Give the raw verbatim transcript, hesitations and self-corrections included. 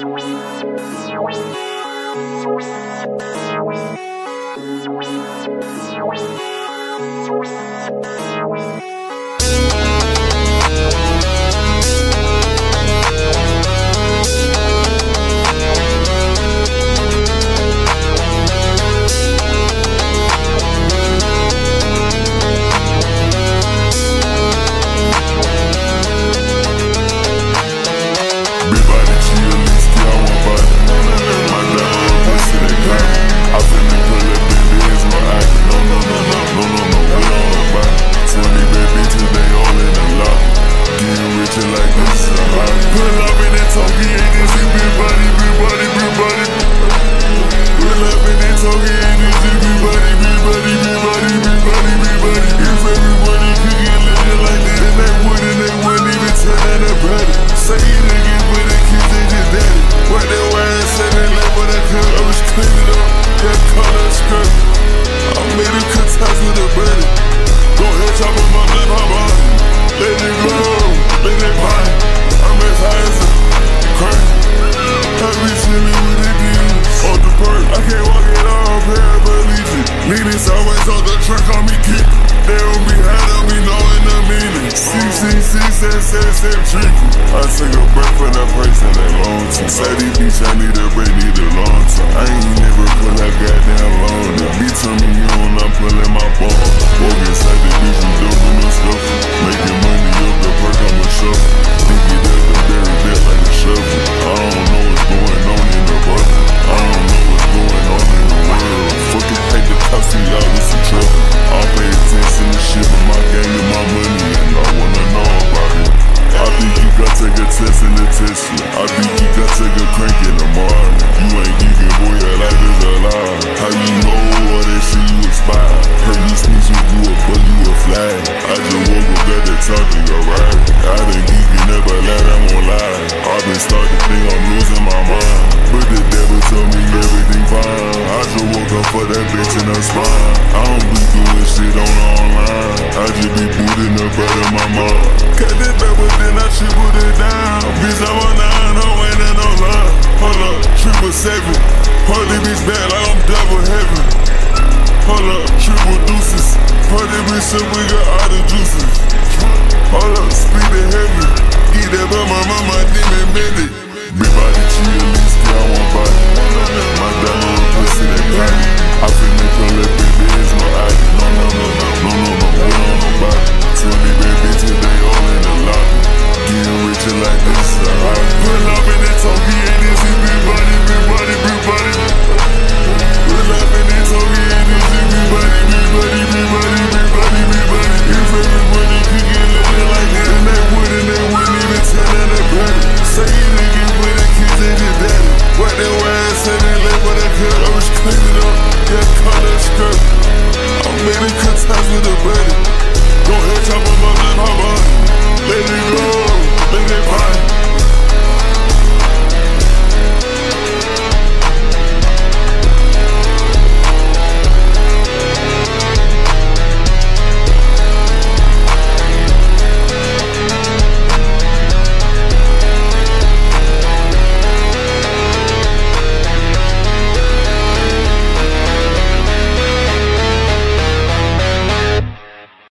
It's always on the track on me kick. They don't be high, don't be knowing the meaning. C C C, seven, seven, seven, tricky. I took a break for that price in that long time. Say these bitch, I need a break, need a long time. I ain't never put that goddamn loan. That bitch on me, you don't, I'm pulling my ball. Walk inside the bitch, I'm doing no stuff. Making money up the perk, I'm a shuffle. Think it up and bury that like a shovel. I don't know what's going on in the bubble. I don't know what's going on in the world. Fucking pay the cost of y'all with some trouble. I'll pay attention to shit, but my game and my money, and I wanna know about it. I think you gotta take a test in the Tesla. I think you gotta take a crank in the morning. You ain't geeking, boy, your life is a lie. How you know all that shit you expired? Heard you sneeze, you a bug, you a fly. I just woke up, got that talking, alright. I been geeking, never lied, I won't lie. I been starting to think I'm losing my mind, but the devil told me everything fine. I just woke up for that bitch in her spine. I don't be doing shit on the online. I just be booting up out of my mom. Cut that double, then I triple it down. Bitch, I'm a nine, I'm ain't no line. Hold up, triple seven. Hold this bitch back like I'm double heaven. Hold up, triple deuces. Hold this bitch up, we got all the juices. Hold up, speed it heavy. Get that by my mama, demon bended. Big body, chill, least, I want body. My diamond with pussy, that body. I finna pull up, baby, it's my eye. No, no, no, no, no, no, no, we don't know body. twenty bad bitches, they all in the lobby. Getting richer like this, a hobby. Pull up in that Toki, and this is big body, big body, big body. Pull up in that Toki, and this is big body, big body, big body, big body, big body. If everybody could get living like that, and they wouldn't, they wouldn't even tell them they better. Say you didn't get with the kids, they did daddy. What they wear, say they live with a girl, I was cleaning up, that color skirt. I made a cut ties with a buddy. Go ahead, chop on my lip, how about it? Let it go.